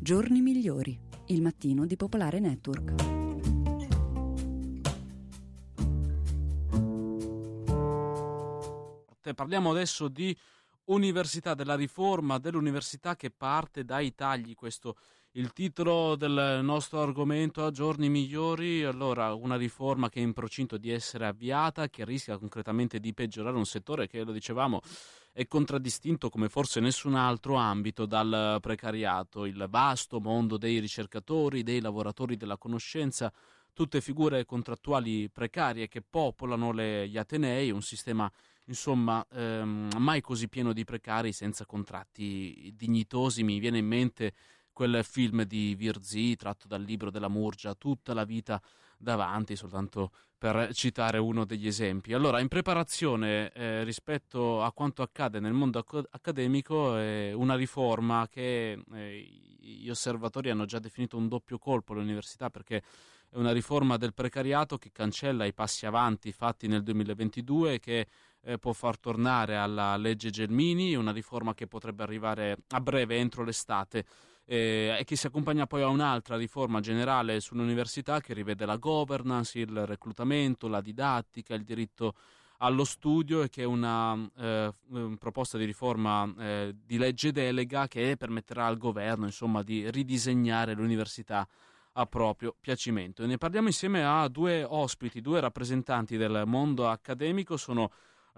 Giorni migliori, il mattino di Popolare Network. Parliamo adesso di università, della riforma dell'università che parte dai tagli. Questo il titolo del nostro argomento a Giorni migliori. Allora, una riforma che è in procinto di essere avviata, che rischia concretamente di peggiorare un settore che, lo dicevamo, è contraddistinto come forse nessun altro ambito dal precariato, il vasto mondo dei ricercatori, dei lavoratori della conoscenza, tutte figure contrattuali precarie che popolano gli atenei, un sistema insomma mai così pieno di precari senza contratti dignitosi. Mi viene in mente quel film di Virzì tratto dal libro della Murgia, Tutta la vita davanti, soltanto per citare uno degli esempi. Allora, in preparazione rispetto a quanto accade nel mondo accademico, una riforma che gli osservatori hanno già definito un doppio colpo all'università, perché è una riforma del precariato che cancella i passi avanti fatti nel 2022, che può far tornare alla legge Gelmini, una riforma che potrebbe arrivare a breve, entro l'estate, e che si accompagna poi a un'altra riforma generale sull'università che rivede la governance, il reclutamento, la didattica, il diritto allo studio, e che è una proposta di riforma di legge delega che permetterà al governo insomma di ridisegnare l'università a proprio piacimento. E ne parliamo insieme a due ospiti, due rappresentanti del mondo accademico. Sono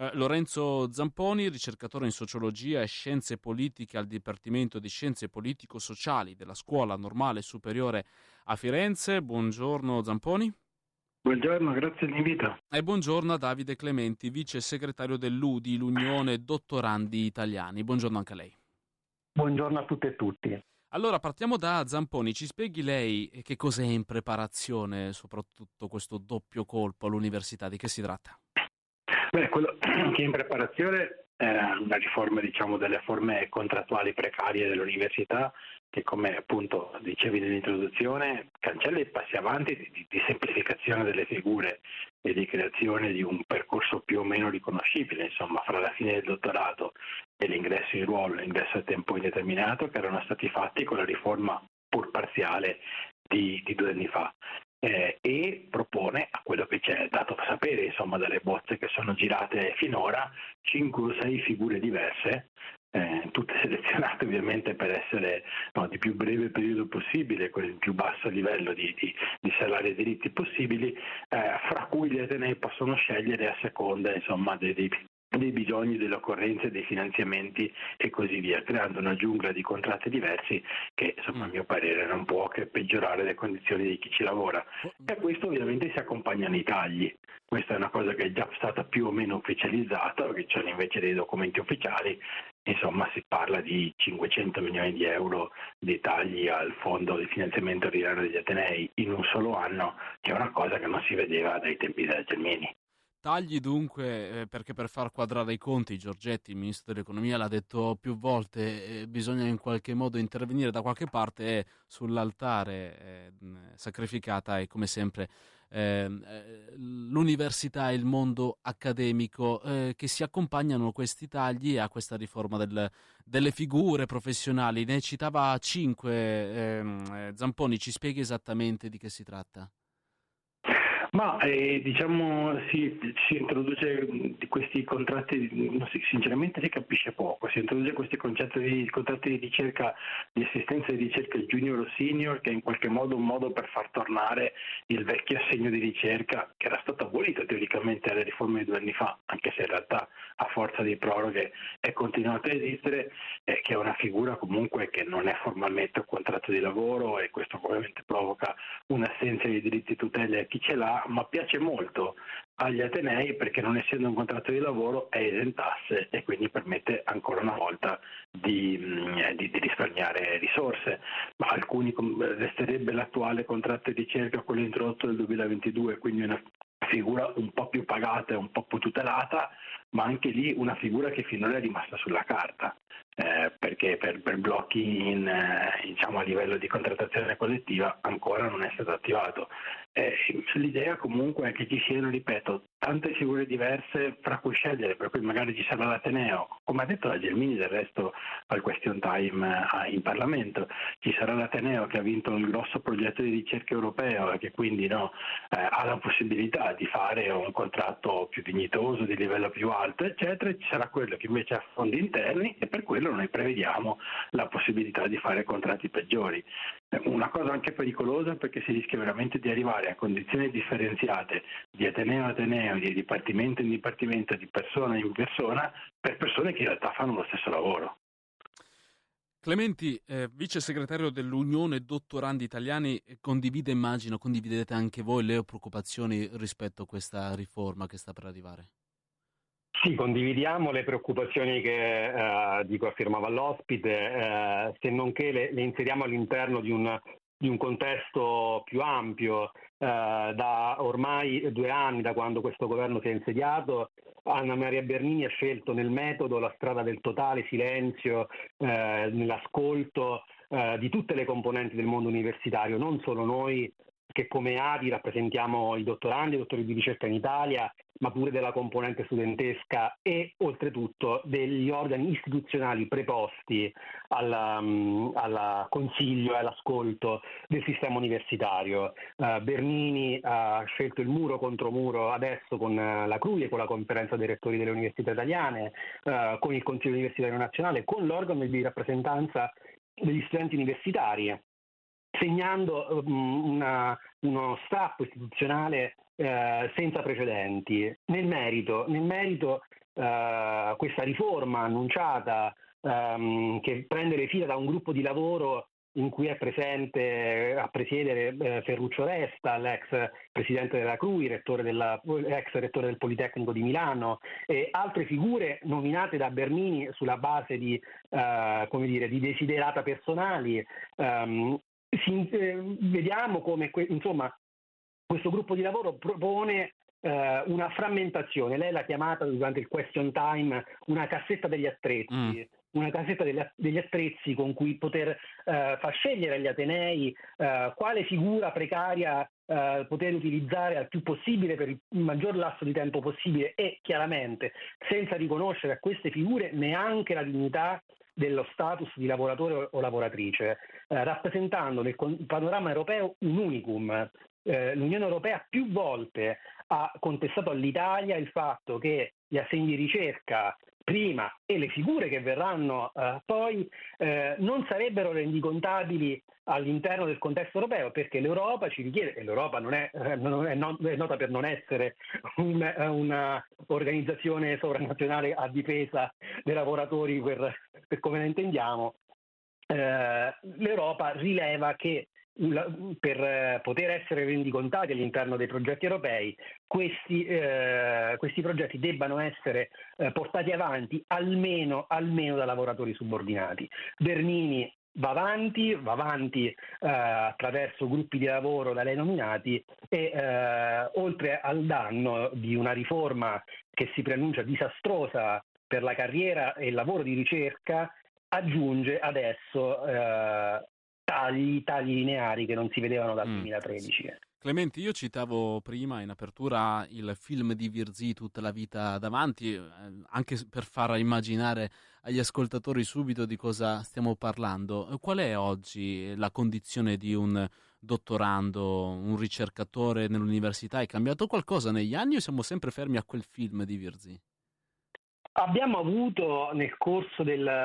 Lorenzo Zamponi, ricercatore in sociologia e scienze politiche al Dipartimento di Scienze Politico-Sociali della Scuola Normale Superiore a Firenze. Buongiorno Zamponi. Buongiorno, grazie dell'invito. E buongiorno a Davide Clementi, vice segretario dell'UDI, l'Unione Dottorandi Italiani. Buongiorno anche a lei. Buongiorno a tutte e tutti. Allora, partiamo da Zamponi. Ci spieghi lei che cos'è in preparazione, soprattutto questo doppio colpo all'università? Di che si tratta? Quello che è in preparazione è una riforma, delle forme contrattuali precarie dell'università, che, come appunto dicevi nell'introduzione, cancella i passi avanti di semplificazione delle figure e di creazione di un percorso più o meno riconoscibile, insomma, fra la fine del dottorato e l'ingresso in ruolo, l'ingresso a tempo indeterminato, che erano stati fatti con la riforma pur parziale di 2 anni fa. E propone, a quello che ci è dato sapere, insomma, dalle bozze che sono girate finora, 5 o 6 figure diverse, tutte selezionate ovviamente per essere di più breve periodo possibile, con il più basso livello di salari e diritti possibili, fra cui gli atenei possono scegliere a seconda, insomma, dei bisogni, delle occorrenze, dei finanziamenti e così via, creando una giungla di contratti diversi che, insomma, a mio parere non può che peggiorare le condizioni di chi ci lavora. E a questo ovviamente si accompagnano i tagli. Questa è una cosa che è già stata più o meno ufficializzata, perché ci sono invece dei documenti ufficiali. Insomma, si parla di 500 milioni di euro di tagli al fondo di finanziamento ordinario degli atenei in un solo anno, che è una cosa che non si vedeva dai tempi della Gelmini. Tagli dunque, perché per far quadrare i conti, Giorgetti, il ministro dell'economia, l'ha detto più volte, bisogna in qualche modo intervenire da qualche parte, e sull'altare sacrificata è come sempre l'università e il mondo accademico, che si accompagnano questi tagli a questa riforma delle figure professionali. Ne citava 5, Zamponi, ci spieghi esattamente di che si tratta? Ma si introduce questi contratti, sinceramente si capisce poco, si introduce questi contratti di ricerca, di assistenza di ricerca junior o senior, che è in qualche modo un modo per far tornare il vecchio assegno di ricerca che era stato abolito teoricamente alle riforme di 2 anni fa, anche se in realtà a forza di proroghe è continuato a esistere, che è una figura comunque che non è formalmente un contratto di lavoro, e questo ovviamente provoca un'assenza di diritti e tutele a chi ce l'ha, ma piace molto agli atenei perché, non essendo un contratto di lavoro, è esentasse e quindi permette ancora una volta di risparmiare risorse. Ma alcuni resterebbe l'attuale contratto di ricerca, quello introdotto nel 2022, quindi una figura un po' più pagata e un po' più tutelata, ma anche lì una figura che finora è rimasta sulla carta. perché per blocchi diciamo, a livello di contrattazione collettiva ancora non è stato attivato. L'idea comunque è che ci siano, ripeto, tante figure diverse fra cui scegliere, per cui magari ci sarà l'Ateneo, come ha detto la Gelmini del resto al question time in Parlamento, ci sarà l'Ateneo che ha vinto il grosso progetto di ricerca europeo e che quindi ha la possibilità di fare un contratto più dignitoso, di livello più alto, eccetera, e ci sarà quello che invece ha fondi interni e per quello noi prevediamo la possibilità di fare contratti peggiori. Una cosa anche pericolosa perché si rischia veramente di arrivare a condizioni differenziate di ateneo a ateneo, di dipartimento in dipartimento, di persona in persona, per persone che in realtà fanno lo stesso lavoro. Clementi, vice segretario dell'Unione Dottorandi Italiani, condividete anche voi le preoccupazioni rispetto a questa riforma che sta per arrivare? Sì, condividiamo le preoccupazioni che di cui affermava l'ospite, se non che le inseriamo all'interno di un contesto più ampio. Da ormai 2 anni, da quando questo governo si è insediato, Anna Maria Bernini ha scelto nel metodo la strada del totale silenzio, nell'ascolto di tutte le componenti del mondo universitario, non solo noi che come ADI rappresentiamo i dottorandi e i dottori di ricerca in Italia, ma pure della componente studentesca e oltretutto degli organi istituzionali preposti al consiglio e all'ascolto del sistema universitario. Bernini ha scelto il muro contro muro adesso con la CRUI e con la conferenza dei rettori delle università italiane, con il Consiglio Universitario Nazionale, con l'organo di rappresentanza degli studenti universitari, segnando uno strappo istituzionale senza precedenti. Nel merito questa riforma annunciata che prende le fila da un gruppo di lavoro in cui è presente a presiedere Ferruccio Resta, l'ex presidente della CRUI, ex rettore del Politecnico di Milano, e altre figure nominate da Bernini sulla base di desiderata personali. Vediamo come questo gruppo di lavoro propone una frammentazione. Lei l'ha chiamata durante il question time una cassetta degli attrezzi. Una cassetta degli attrezzi con cui poter far scegliere agli atenei quale figura precaria poter utilizzare al più possibile per il maggior lasso di tempo possibile e chiaramente senza riconoscere a queste figure neanche la dignità dello status di lavoratore o lavoratrice, rappresentando nel panorama europeo un unicum. L'Unione Europea più volte ha contestato all'Italia il fatto che gli assegni di ricerca prima e le figure che verranno poi non sarebbero rendicontabili all'interno del contesto europeo, perché l'Europa ci richiede, e l'Europa è nota per non essere una organizzazione sovranazionale a difesa dei lavoratori per come la intendiamo, l'Europa rileva che per poter essere rendicontati all'interno dei progetti europei, questi progetti debbano essere portati avanti almeno da lavoratori subordinati. Bernini va avanti attraverso gruppi di lavoro da lei nominati e oltre al danno di una riforma che si preannuncia disastrosa per la carriera e il lavoro di ricerca, aggiunge adesso tagli lineari che non si vedevano dal 2013. Clementi, io citavo prima in apertura il film di Virzì, Tutta la vita davanti, anche per far immaginare agli ascoltatori subito di cosa stiamo parlando. Qual è oggi la condizione di un dottorando, un ricercatore nell'università? È cambiato qualcosa negli anni o siamo sempre fermi a quel film di Virzì? Abbiamo avuto nel corso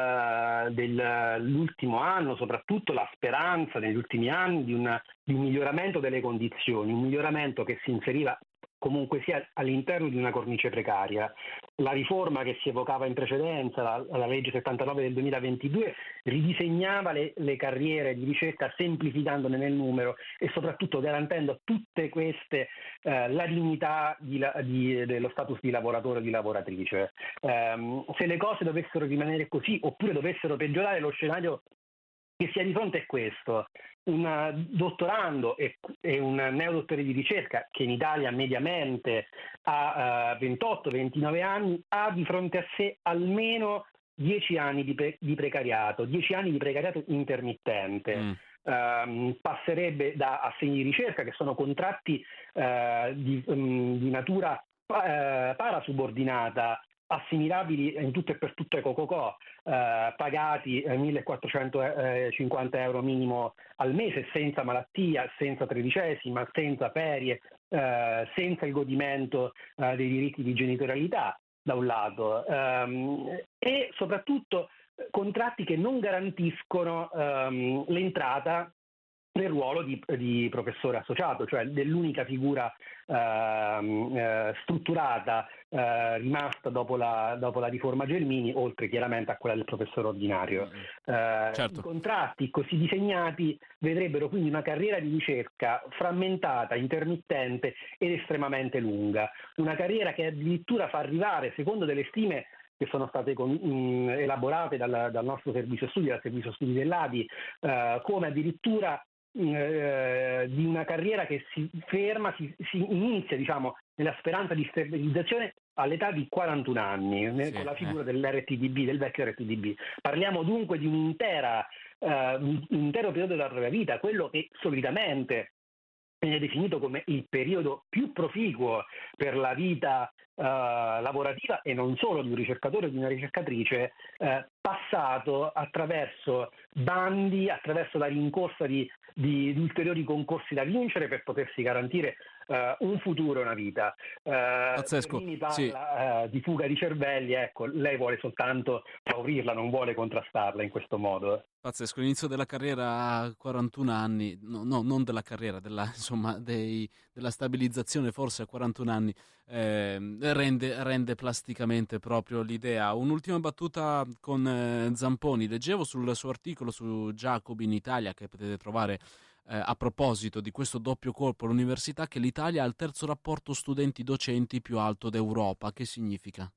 dell'ultimo anno soprattutto la speranza negli ultimi anni di un miglioramento delle condizioni, un miglioramento che si inseriva comunque sia all'interno di una cornice precaria. La riforma che si evocava in precedenza, la legge 79 del 2022, ridisegnava le carriere di ricerca semplificandone nel numero e soprattutto garantendo a tutte queste la dignità dello status di lavoratore o di lavoratrice. Se le cose dovessero rimanere così oppure dovessero peggiorare, lo scenario che sia di fronte è questo: un dottorando e un neodottore di ricerca che in Italia mediamente ha 28-29 anni ha di fronte a sé almeno 10 anni di precariato, 10 anni di precariato intermittente. Passerebbe da assegni di ricerca, che sono contratti di natura parasubordinata, assimilabili in tutto e per tutto ai co-co-co, pagati 1.450 euro minimo al mese, senza malattia, senza tredicesima, senza ferie, senza il godimento dei diritti di genitorialità da un lato, e soprattutto contratti che non garantiscono l'entrata nel ruolo di professore associato, cioè dell'unica figura strutturata rimasta dopo la riforma Gelmini, oltre chiaramente a quella del professore ordinario. Certo. I contratti così disegnati vedrebbero quindi una carriera di ricerca frammentata, intermittente ed estremamente lunga, una carriera che addirittura fa arrivare, secondo delle stime che sono state elaborate dal nostro servizio studi, dal servizio studi dell'ADI, come addirittura di una carriera che si ferma, si inizia, diciamo, nella speranza di stabilizzazione all'età di 41 anni, con la figura dell'RTDB, del vecchio RTDB. Parliamo dunque di un intero periodo della propria vita, quello che solitamente viene definito come il periodo più proficuo per la vita lavorativa, e non solo di un ricercatore o di una ricercatrice, passato attraverso bandi, attraverso la rincorsa di ulteriori concorsi da vincere per potersi garantire un futuro e una vita. Pazzesco. Bernini parla di fuga di cervelli, ecco, lei vuole soltanto favorirla, non vuole contrastarla in questo modo. Pazzesco, l'inizio della carriera a 41 anni, no, non della carriera, della stabilizzazione forse a 41 anni, rende plasticamente proprio l'idea. Un'ultima battuta con Zamponi. Leggevo sul suo articolo su Jacobin Italia, che potete trovare a proposito di questo doppio colpo all'università, che l'Italia ha il terzo rapporto studenti-docenti più alto d'Europa. Che significa?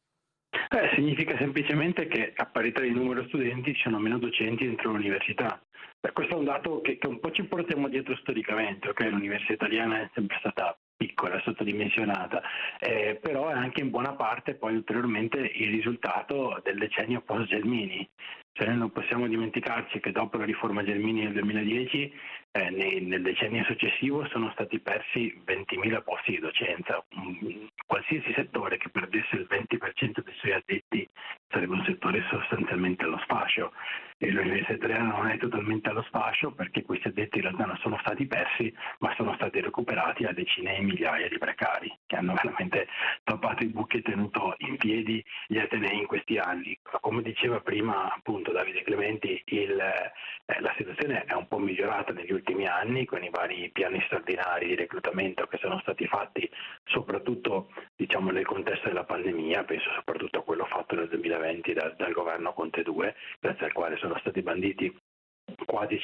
Significa semplicemente che a parità di numero studenti ci sono meno docenti dentro l'università. Questo è un dato che un po' ci portiamo dietro storicamente, ok? L'università italiana è sempre stata piccola, sottodimensionata, però è anche in buona parte poi ulteriormente il risultato del decennio post-Gelmini. Cioè noi non possiamo dimenticarci che dopo la riforma Gelmini nel 2010, nel decennio successivo sono stati persi 20.000 posti di docenza. Qualsiasi settore che perdesse il 20% dei suoi addetti sarebbe un settore sostanzialmente allo sfascio, e l'università italiana non è totalmente allo sfascio, perché questi addetti in realtà non sono stati persi, ma sono stati recuperati a decine di migliaia di precari che hanno veramente tappato i buchi e tenuto in piedi gli atenei in questi anni. Come diceva prima appunto Davide Clementi, la situazione è un po' migliorata negli ultimi anni con i vari piani straordinari di reclutamento che sono stati fatti, soprattutto diciamo nel contesto della pandemia. Penso soprattutto a quello fatto nel 2020 dal governo Conte 2, grazie al quale sono stati banditi quasi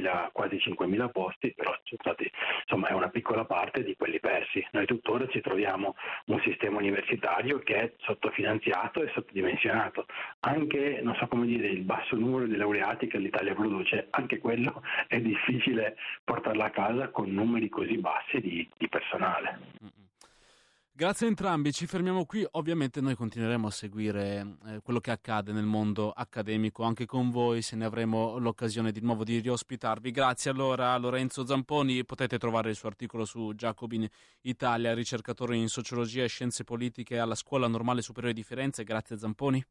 5.000 posti, però insomma è una piccola parte di quelli persi. Noi tuttora ci troviamo un sistema universitario che è sottofinanziato e sottodimensionato. Anche, non so come dire, il basso numero di laureati che l'Italia produce, anche quello è difficile portarla a casa con numeri così bassi di personale. Grazie a entrambi, ci fermiamo qui. Ovviamente noi continueremo a seguire quello che accade nel mondo accademico anche con voi, se ne avremo l'occasione di nuovo di riospitarvi. Grazie allora a Lorenzo Zamponi. Potete trovare il suo articolo su Jacobin Italia, ricercatore in sociologia e scienze politiche alla Scuola Normale Superiore di Firenze. Grazie Zamponi.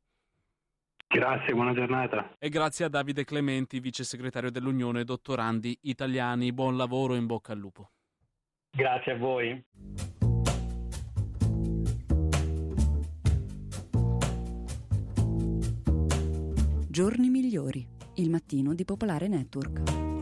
Grazie, buona giornata. E grazie a Davide Clementi, vice segretario dell'Unione Dottorandi Italiani. Buon lavoro e in bocca al lupo. Grazie a voi. Giorni migliori, il mattino di Popolare Network.